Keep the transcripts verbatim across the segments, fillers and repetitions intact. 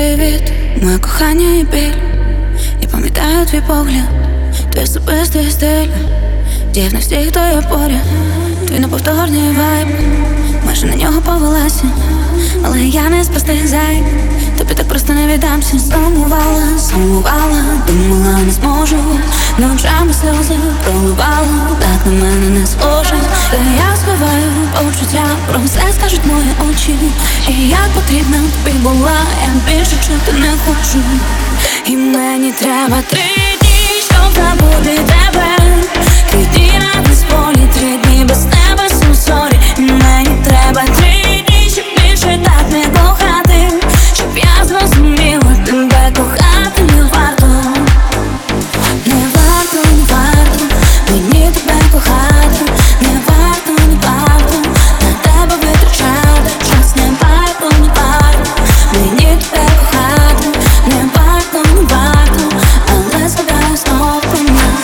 Привіт, моє кохання і біль. Я пам'ятаю твій погляд, твій особистий стиль. Дів не всіх, хто є поряд. Твій неповторний вайб, майже на нього повелася, але я не спасти зай. Тобі так просто не віддамся. Сумувала, сумувала, думала, не зможу. Ночами сльози проливала, так на мене не схоже. Та я сховаю почуття, про все скажуть мої очі. І як потрібна тобі була, я більше чути не хочу. І мені треба три дні, щоб забути тебе. Три дні на танцполі, три дні без тебе, so sorry. І мені треба три дні, щоб більше так не кохати. Щоб я зрозуміла, тебе кохати не варто. Не варто, не варто мені тебе кохати. Не варто, не варто на тебе витрачати час. Не варто, не варто мені тебе кохати. Не варто, не варто, але згадаю знов про нас.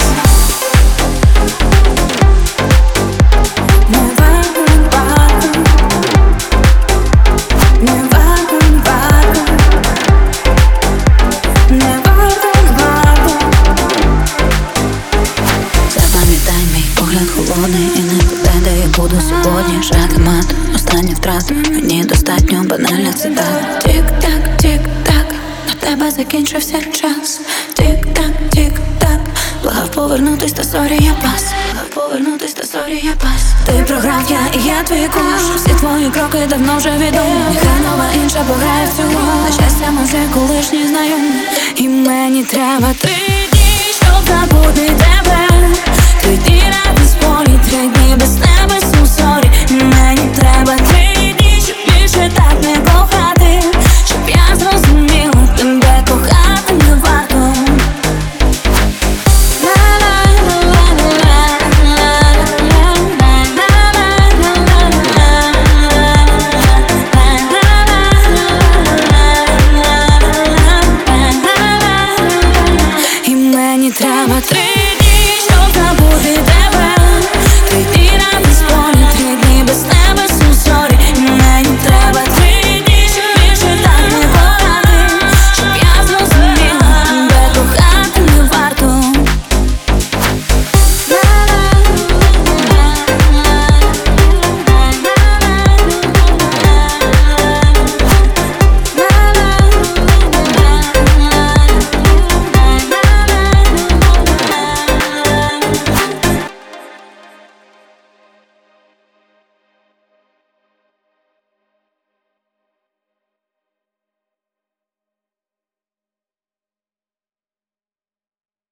Не варто, не варто. Не варто, не варто. Не варто, не варто. Запам'ятай мій погляд холодний і не про те, де я буду сьогодні. Шаг і мат, остання втрата, мені достатньо банальних цитат. Тік-так, тік-так, на тебе закінчився час. Тік-так, тік-так, благав повернутись, та сорі, я пас. Благав повернутись, та сорі, я пас. Ти програв, я і я твій куш. Всі твої кроки давно вже відомі. Нехай нова інша пограє в цю гру. На щастя, може, колишні знайомі. І мені треба три дні, щоб забути тебе.